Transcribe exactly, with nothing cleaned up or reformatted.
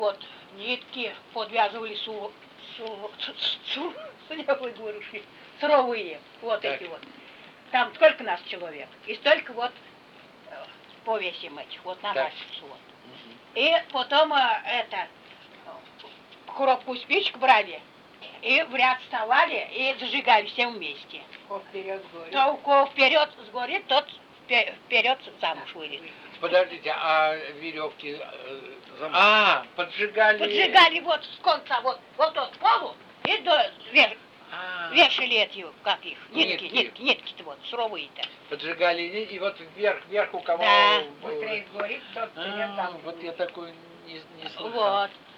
Вот нитки подвязывали су, су, су, су, я говорю, суровые, вот Так. эти вот. Там сколько нас человек, и столько вот э, повесим этих, вот на Так. наш вот. И потом э, это, э, коробку спичек брали, и в ряд вставали, и зажигали все вместе. Вперед горит. Кто у кого вперед сгорит, тот впе- вперед замуж выйдет. Подождите, а веревки э, зам- А, поджигали. Поджигали вот с конца, вот, вот от полу, и до веш- А, вешали эти, как их, нитки, Нитки. нитки, нитки-то вот, суровые-то. поджигали и, и вот вверх, вверх у кого. Да. было. Быстрее сгорит, тот вперед А, там. вот я такой не, не слышал. Вот.